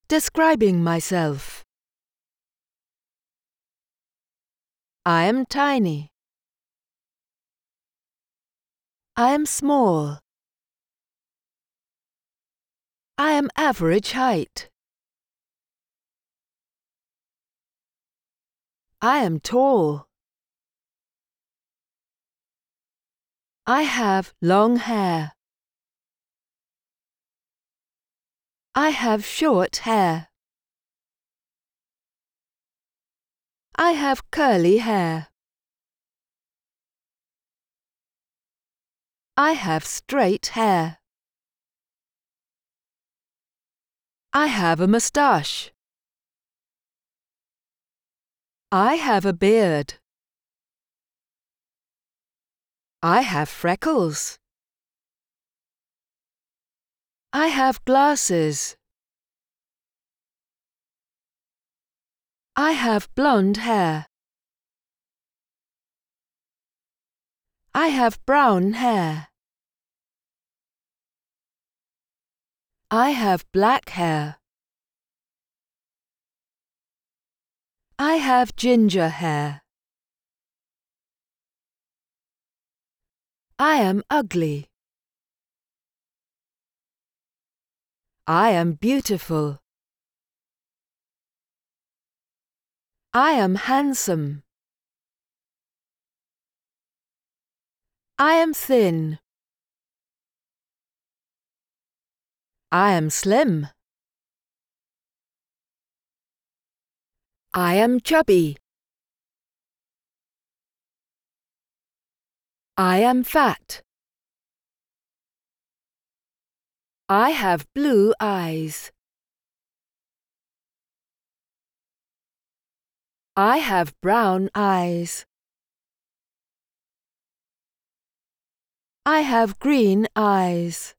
Describing myself. I am tiny. I am small. I am average height. I am tall. I have long hair. I have short hair. I have curly hair. I have straight hair. I have a moustache. I have a beard. I have freckles. I have glasses. I have blonde hair. I have brown hair. I have black hair. I have ginger hair. I am ugly. I am beautiful. I am handsome. I am thin. I am slim. I am chubby. I am fat. I have blue eyes. I have brown eyes. I have green eyes.